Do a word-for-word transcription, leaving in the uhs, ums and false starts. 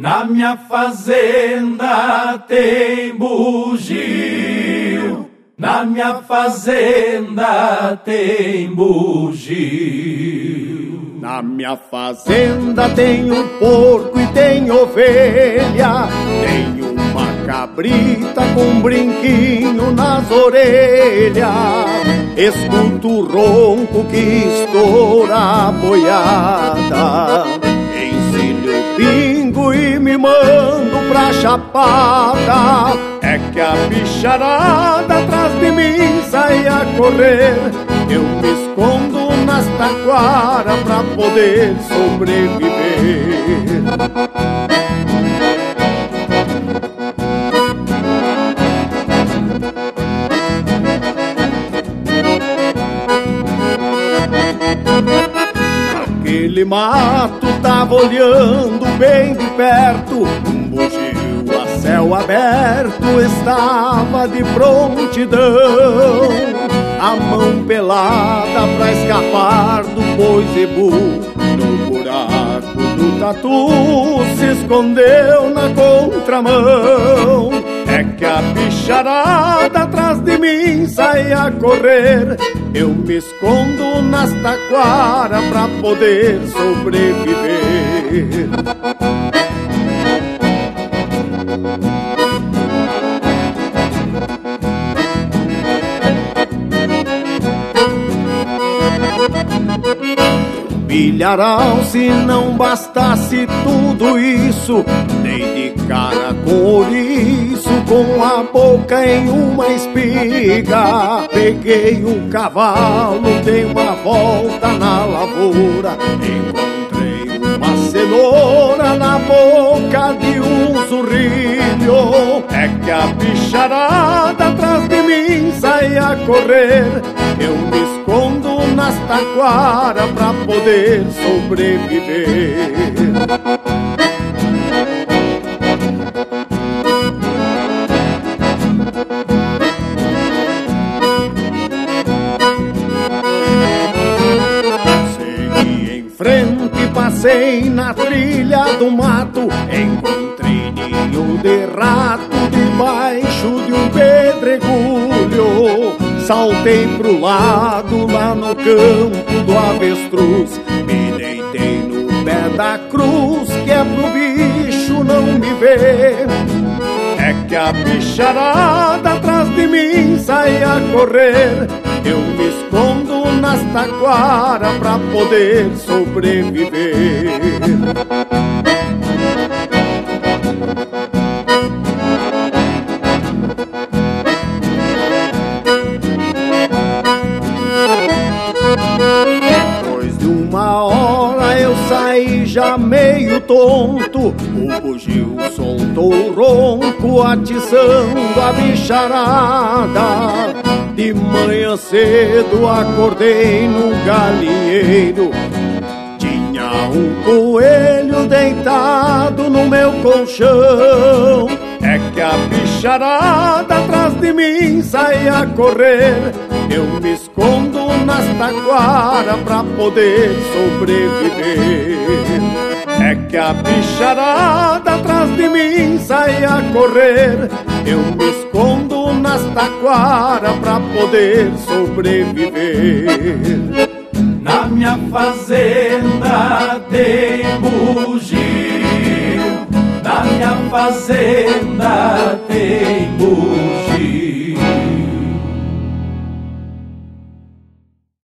Na minha fazenda tem bugio, na minha fazenda tem bugio. Na minha fazenda tem um porco e tem ovelha, tem uma cabrita com um brinquinho nas orelhas. Escuto o ronco que estoura a boiada, ensino o pingo e me mando pra chapada. É que a bicharada atrás de mim sai a correr, eu me escondo nas taquaras pra poder sobreviver. Aquele mato tava olhando bem de perto, um bugio a céu aberto estava de prontidão, a mão pelada pra escapar do boi zebu. No buraco do tatu se escondeu na contramão. É que a bicharada atrás de mim sai a correr, eu me escondo nas taquaras pra poder sobreviver. Milharal, se não bastasse tudo isso, dei de cara com ouriço, com a boca em uma espiga. Peguei um cavalo, dei uma volta na lavoura, encontrei uma cenoura na boca de um zurrilho. É que a bicharada atrás de mim sai a correr, eu me escondo nas taquaras pra poder sobreviver. Segui em frente, passei na trilha do mato, encontrei ninho de rato debaixo de um pedregulho. Saltei pro lado lá no campo do avestruz, me deitei no pé da cruz, que é pro bicho não me ver. É que a bicharada atrás de mim sai a correr, eu me escondo nas taquaras pra poder sobreviver. Uma hora eu saí já meio tonto, o bugio soltou o ronco atiçando a bicharada. De manhã cedo acordei no galinheiro, tinha um coelho deitado no meu colchão. É que a bicharada atrás de mim sai a correr, eu me escondo nas taquaras pra poder sobreviver. É que a bicharada atrás de mim sai a correr, eu me escondo nas taquaras pra poder sobreviver. Na minha fazenda tem bugio, na minha fazenda tem bugio.